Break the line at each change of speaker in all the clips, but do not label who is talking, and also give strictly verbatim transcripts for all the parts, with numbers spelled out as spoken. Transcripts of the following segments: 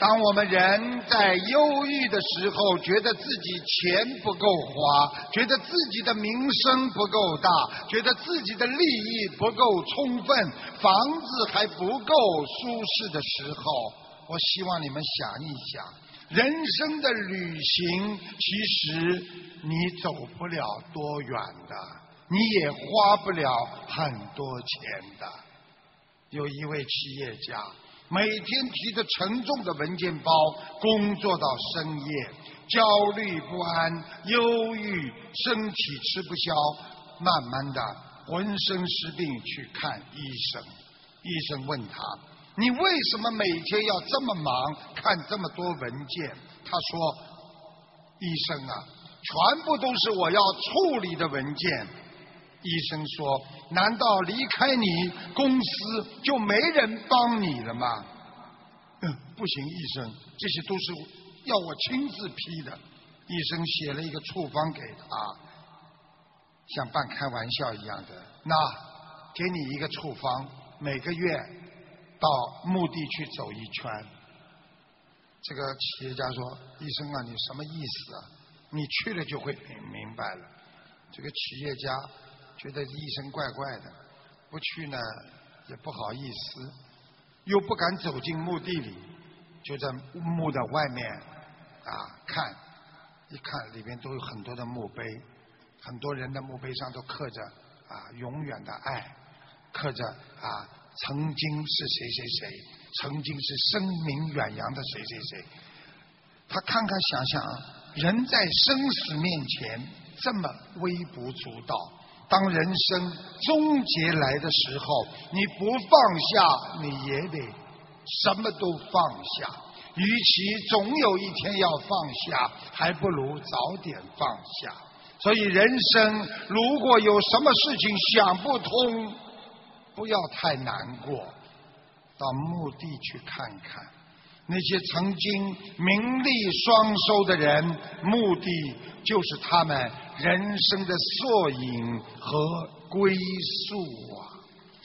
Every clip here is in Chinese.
当我们人在忧郁的时候，觉得自己钱不够花，觉得自己的名声不够大，觉得自己的利益不够充分，房子还不够舒适的时候，我希望你们想一想，人生的旅行其实你走不了多远的，你也花不了很多钱的。有一位企业家每天提着沉重的文件包工作到深夜，焦虑不安，忧郁，身体吃不消，慢慢的浑身湿病去看医生。医生问他，你为什么每天要这么忙，看这么多文件？他说，医生啊，全部都是我要处理的文件。医生说，难道离开你公司就没人帮你了吗？嗯，不行，医生，这些都是要我亲自批的。医生写了一个处方给他，像半开玩笑一样的，那给你一个处方，每个月到墓地去走一圈。这个企业家说，医生啊，你什么意思啊？你去了就会明明白了。这个企业家觉得医生怪怪的，不去呢也不好意思，又不敢走进墓地里，就在墓的外面啊看，一看里边都有很多的墓碑，很多人的墓碑上都刻着啊永远的爱，刻着啊曾经是谁谁谁，曾经是声名远扬的谁谁谁。他看看想想，人在生死面前这么微不足道，当人生终结来的时候，你不放下，你也得什么都放下。与其总有一天要放下，还不如早点放下。所以人生如果有什么事情想不通，不要太难过，到墓地去看看。那些曾经名利双收的人，墓地就是他们人生的缩影和归宿啊。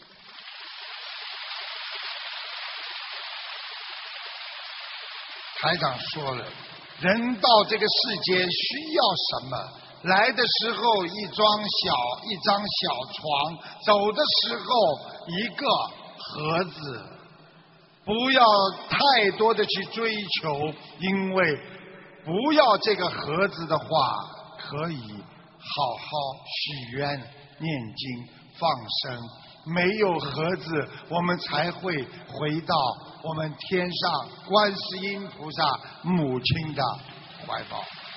台长说了，人到这个世间需要什么？来的时候一张小一张小床，走的时候一个盒子。不要太多的去追求，因为不要这个盒子的话，可以好好许愿、念经、放生。没有盒子，我们才会回到我们天上观世音菩萨母亲的怀抱。